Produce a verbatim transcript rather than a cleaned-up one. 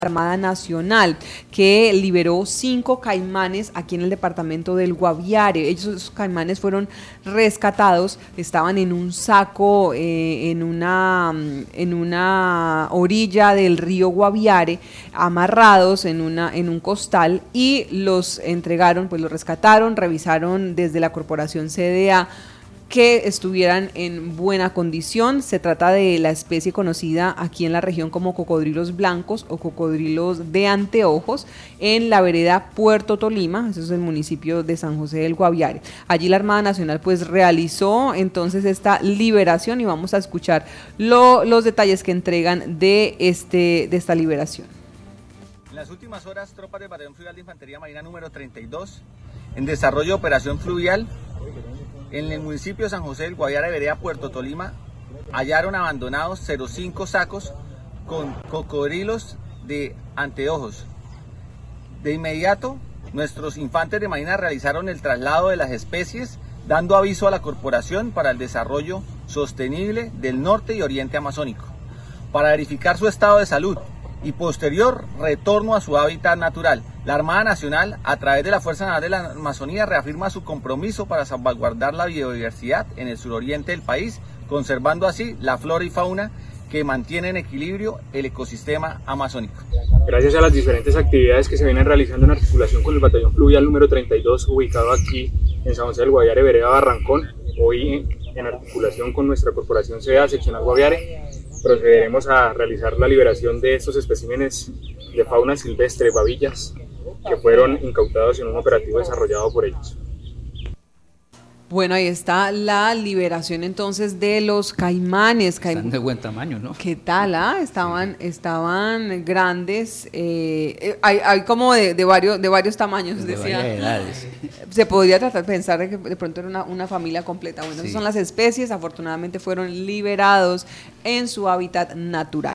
Armada Nacional, que liberó cinco caimanes aquí en el departamento del Guaviare. Ellos, esos caimanes fueron rescatados, estaban en un saco, eh, en, una, en una orilla del río Guaviare, amarrados en, una, en un costal, y los entregaron, pues los rescataron, revisaron desde la Corporación C D A que estuvieran en buena condición. Se trata de la especie conocida aquí en la región como cocodrilos blancos o cocodrilos de anteojos, en la vereda Puerto Tolima, eso es el municipio de San José del Guaviare. Allí la Armada Nacional pues realizó entonces esta liberación y vamos a escuchar lo, los detalles que entregan de, este, de esta liberación. En las últimas horas, tropas del Batallón Fluvial de Infantería Marina número treinta y dos, en desarrollo de operación fluvial, en el municipio de San José del Guaviare, vereda Puerto Tolima, hallaron abandonados cero cinco sacos con cocodrilos de anteojos. De inmediato, nuestros infantes de marina realizaron el traslado de las especies, dando aviso a la Corporación para el Desarrollo Sostenible del Norte y Oriente Amazónico, para verificar su estado de salud y posterior retorno a su hábitat natural. La Armada Nacional, a través de la Fuerza Naval de la Amazonía, reafirma su compromiso para salvaguardar la biodiversidad en el suroriente del país, conservando así la flora y fauna que mantiene en equilibrio el ecosistema amazónico. Gracias a las diferentes actividades que se vienen realizando en articulación con el Batallón Fluvial número treinta y dos, ubicado aquí en San José del Guaviare, vereda Barrancón, hoy en articulación con nuestra Corporación C D A, Seccional Guaviare, procederemos a realizar la liberación de estos especímenes de fauna silvestre, babillas, que fueron incautados en un operativo desarrollado por ellos. Bueno, ahí está la liberación entonces de los caimanes. Caim... Están de buen tamaño, ¿no? ¿Qué tal? Ah? Estaban, sí. estaban grandes. Eh, hay, hay como de, de, varios, de varios tamaños, de decía. varias edades. Se podría tratar de pensar que de pronto era una, una familia completa. Bueno, sí. Esas son las especies. Afortunadamente fueron liberados en su hábitat natural.